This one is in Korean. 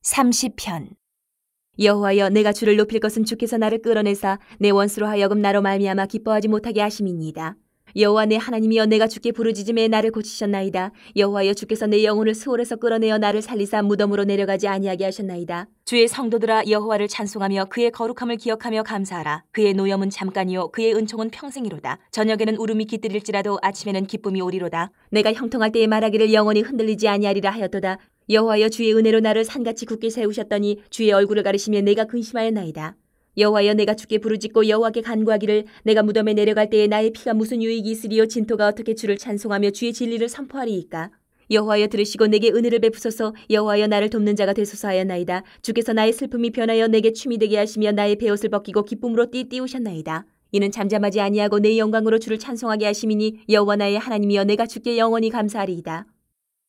30편. 여호와여, 내가 주를 높일 것은 주께서 나를 끌어내사 내 원수로 하여금 나로 말미암아 기뻐하지 못하게 하심이니이다. 여호와 내 하나님이여, 내가 주께 부르짖음에 나를 고치셨나이다. 여호와여, 주께서 내 영혼을 수월에서 끌어내어 나를 살리사 무덤으로 내려가지 아니하게 하셨나이다. 주의 성도들아, 여호와를 찬송하며 그의 거룩함을 기억하며 감사하라. 그의 노염은 잠깐이요 그의 은총은 평생이로다. 저녁에는 울음이 깃들일지라도 아침에는 기쁨이 오리로다. 내가 형통할 때에 말하기를 영원히 흔들리지 아니하리라 하였도다. 여호와여, 주의 은혜로 나를 산같이 굳게 세우셨더니 주의 얼굴을 가리시며 내가 근심하였나이다. 여호와여, 내가 주께 부르짖고 여호와께 간구하기를 내가 무덤에 내려갈 때에 나의 피가 무슨 유익이 있으리요? 진토가 어떻게 주를 찬송하며 주의 진리를 선포하리이까? 여호와여, 들으시고 내게 은혜를 베푸소서. 여호와여, 나를 돕는 자가 되소서 하였나이다. 주께서 나의 슬픔이 변하여 내게 춤이 되게 하시며 나의 베옷을 벗기고 기쁨으로 띠띠우셨나이다. 이는 잠잠하지 아니하고 내 영광으로 주를 찬송하게 하심이니 여호와 나의 하나님이여, 내가 주께 영원히 감사하리이다.